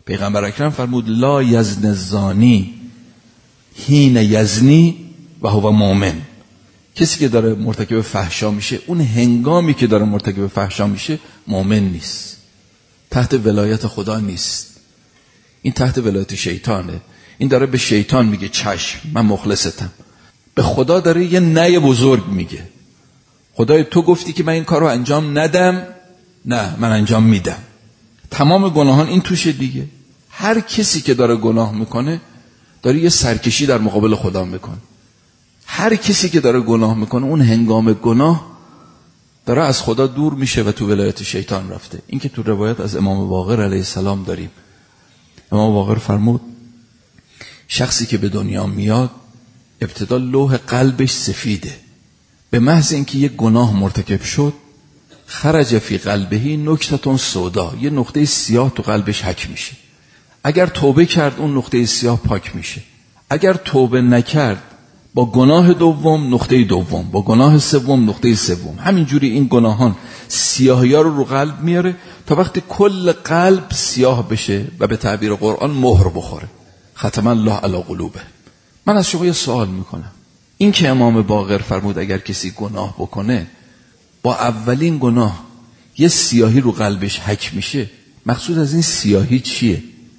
پیغمبر اکرم فرمود لا یزن الزانی حین یزنی و هو مؤمن. کسی که داره مرتکب فحشا میشه اون هنگامی که داره مرتکب فحشا میشه مؤمن نیست، تحت ولایت خدا نیست، این تحت ولایت شیطانه. این داره به شیطان میگه چشم من مخلصتم، به خدا داره یه نه بزرگ میگه. خدای تو گفتی که من این کار رو انجام ندم، نه من انجام میدم. تمام گناهان این توشه دیگه. هر کسی که داره گناه میکنه داره یه سرکشی در مقابل خدا میکنه. هر کسی که داره گناه میکنه اون هنگام گناه داره از خدا دور میشه و تو ولایت شیطان رفته. این که تو روایت از امام باقر علیه السلام داریم. امام باقر فرمود شخصی که به دنیا میاد ابتدا لوح قلبش سفیده، به محض اینکه یک گناه مرتکب شد خرج فی قلبهی نکتة سودا، یه نقطه سیاه تو قلبش حک میشه. اگر توبه کرد اون نقطه سیاه پاک میشه، اگر توبه نکرد با گناه دوم نقطه دوم، با گناه سوم نقطه سوم، همینجوری این گناهان سیاهی ها رو قلب میاره تا وقتی کل قلب سیاه بشه و به تعبیر قرآن مهر بخوره. ختم الله علی قلوبه. من از شما یه سوال میکنم، این که امام باقر فرمود اگر کسی گناه بکنه با اولین گناه یه سیاهی رو قلبش حک میشه، مقصود از این سیاهی چیه؟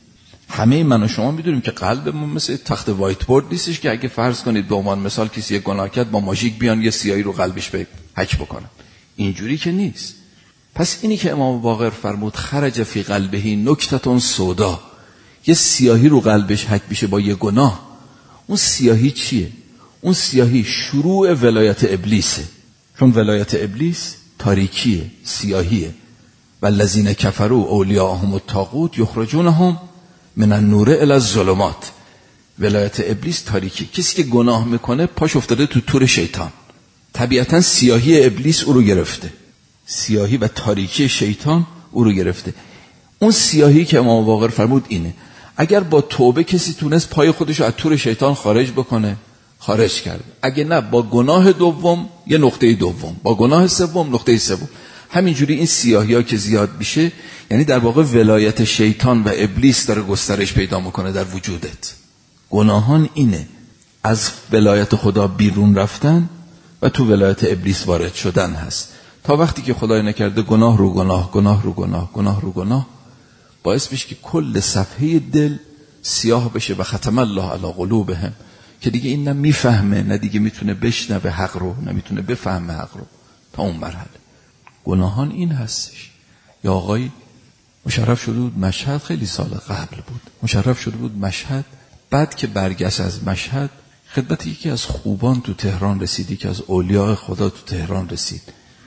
همه من و شما میدونیم که قلبمون مثل تخت وایت بورد نیستش که اگه فرض کنید به عنوان مثال کسی یک گناه کرد با ماژیک بیان یه سیاهی رو قلبش حک بکنن. اینجوری که نیست. پس اینی که امام باقر فرمود خرج فی قلبه نکتة سودا، یه سیاهی رو قلبش حک میشه با یه گناه، اون سیاهی چیه؟ اون سیاهی شروع ولایت ابلیسه، چون ولایت ابلیس تاریکیه، سیاهیه. والذین کفروا اولیاءهم الطاغوت یخرجونهم من النور الی الظلمات. ولایت ابلیس تاریکی. کسی که گناه میکنه پاش افتاده تو تور شیطان، طبیعتا سیاهی ابلیس او رو گرفته، سیاهی و تاریکی شیطان او رو گرفته. اون سیاهی که امام باقر فرمود اینه. اگر با توبه کسی تونست پای خودش رو از تور شیطان خارج بکنه خارج کرد، اگه نه با گناه دوم یه نقطه دوم، با گناه سوم نقطه سوم. همینجوری این سیاهی ها که زیاد میشه یعنی در واقع ولایت شیطان و ابلیس داره گسترش پیدا میکنه در وجودت. گناهان اینه، از ولایت خدا بیرون رفتن و تو ولایت ابلیس وارد شدن هست. تا وقتی که خدای نکرده گناه رو گناه، گناه رو گناه، گناه رو گناه، باعث میشه که کل صفحه دل سیاه بشه و ختم الله علی قلوبهم، که دیگه این نه میفهمه نه دیگه میتونه بشنوه حق رو، نه میتونه بفهمه حق رو. تا اون مرحله گناهان این هستش. یا آقای مشرف شده بود مشهد، خیلی سال قبل بود، مشرف شده بود مشهد. بعد که برگشت از مشهد خدمت یکی از خوبان تو تهران رسید، یکی از اولیاء خدا تو تهران رسید.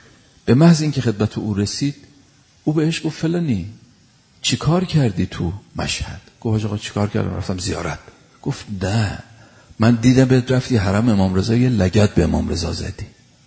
به محض اینکه خدمت او رسید او بهش گفت فلانی چی کار کردی تو مشهد؟ گفت آقا چی کار کردم؟ رفتم زیارت. گفت نه، من دیدم بهت رفتی حرم امام رضا یه لگد به امام رضا زدی.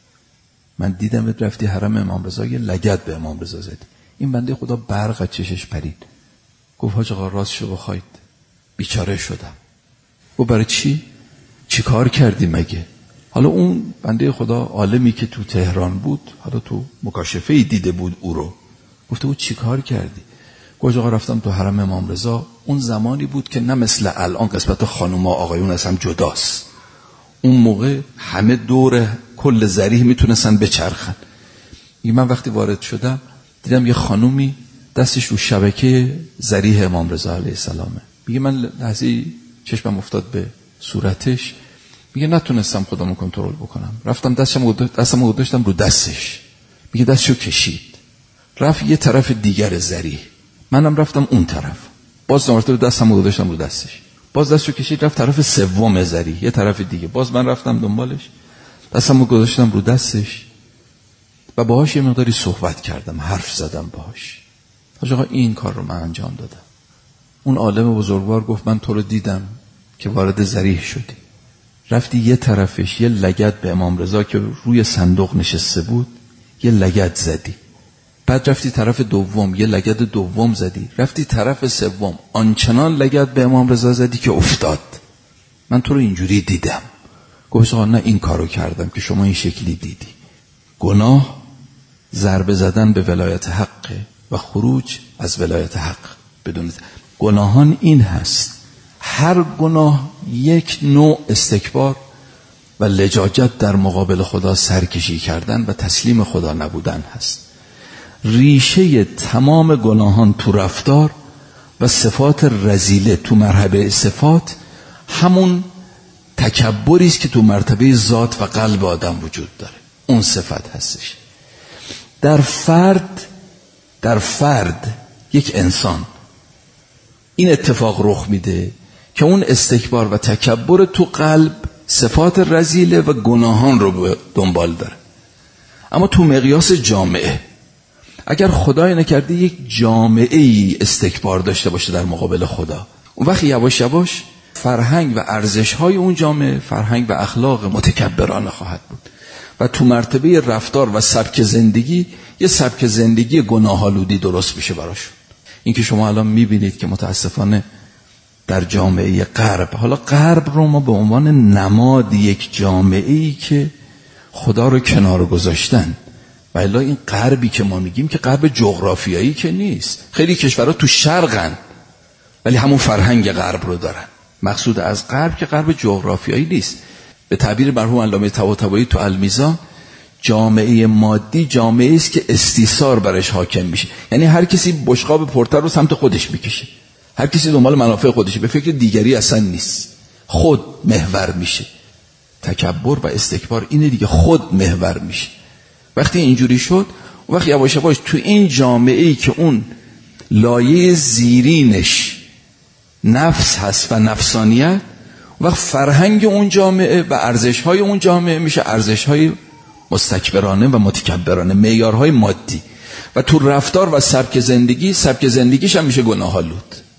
من دیدم بهت رفتی حرم امام رضا یه لگد به امام رضا زدی. این بنده خدا برق از چشش پرید. گفت حاج آقا راست شو بخواید بیچاره شدم. گفت برای چی؟ چی کار کردی مگه؟ حالا اون بنده خدا عالمی که تو تهران بود، حالا تو مکاشفه‌ای دیده بود او رو، گفته بود چی کار کردی؟ گفت آقا رفتم تو حرم امام رضا. اون زمانی بود که نه مثل الان قسمت خانوما آقایون از هم جداست. اون موقع همه دور کل ذریح میتونستن بچرخن. میگه من وقتی وارد شدم دیدم یه خانومی دستش رو شبکه ذریح امام رضا علیه السلامه. میگه من لحظه چشمم افتاد به صورتش، میگه نتونستم خودمو کنترل بکنم، رفتم دستمو گذاشتم رو دستش. میگه دستشو کشید رفت یه طرف دیگر ذریح، منم رفتم اون طرف، باز نمارته دستمو گذاشتم رو دستش، باز دستشو کشید رفت طرف سوم ذریح، یه طرف دیگه، باز من رفتم دنبالش، دستمو گذاشتم رو دستش و باهاش یه مقداری صحبت کردم، حرف زدم باهاش. آقا این کار رو من انجام دادم. اون عالم بزرگوار گفت من تو رو دیدم که وارد ذریح شدی، رفتی یه طرفش یه لگد به امام رضا که روی صندوق نشسته بود یه لگد زدی، بعد رفتی طرف دوم یه لگد دوم زدی، رفتی طرف سوم آنچنان لگد به امام رضا زدی که افتاد. من تو رو اینجوری دیدم. گفت آقا نه این کارو کردم که شما این شکلی دیدی. گناه ضربه زدن به ولایت حق و خروج از ولایت حق. بدون گناهان این هست، هر گناه یک نوع استکبار و لجاجت در مقابل خدا سرکشی کردن و تسلیم خدا نبودن هست. ریشه تمام گناهان تو رفتار و صفات رذیله تو مرحله صفات همون تکبری است که تو مرتبه ذات و قلب آدم وجود داره. اون صفت هستش. در فرد یک انسان این اتفاق رخ میده که اون استکبار و تکبر تو قلب صفات رذیله و گناهان رو دنبال داره. اما تو مقیاس جامعه، اگر خدای نکرده یک جامعه ای استکبار داشته باشه در مقابل خدا، اون وقت یواش یواش فرهنگ و ارزش‌های اون جامعه فرهنگ و اخلاق متکبرانه خواهد بود و تو مرتبه رفتار و سبک زندگی یه سبک زندگی گناه‌آلودی درست میشه براشون. این که شما الان میبینید که متاسفانه در جامعه غرب، حالا غرب رو ما به عنوان نماد یک جامعه‌ای که خدا رو کنار گذاشتن، و الا این غربی که ما میگیم که غرب جغرافیایی که نیست. خیلی کشورها تو شرقن ولی همون فرهنگ غرب رو دارن. مقصود از غرب که غرب جغرافیایی نیست. به تعبیر مرحوم علامه طباطبایی تو المیزان، جامعه مادی جامعه است که استیثار برش حاکم میشه. یعنی هر کسی بشقاب پرتر رو سمت خودش میکشه، هر کسی دنبال منافع خودشه، به فکر دیگری اصلا نیست، خود محور میشه. تکبر و استکبار اینه دیگه، خود محور میشه. وقتی اینجوری شد، وقتی یواش یواش تو این جامعه‌ای که اون لایه زیرینش نفس هست و نفسانیت، وقت فرهنگ اون جامعه و ارزش‌های اون جامعه میشه ارزش‌های مستکبرانه و متکبرانه، معیارهای مادی، و تو رفتار و سبک زندگیش هم میشه گناه‌آلود.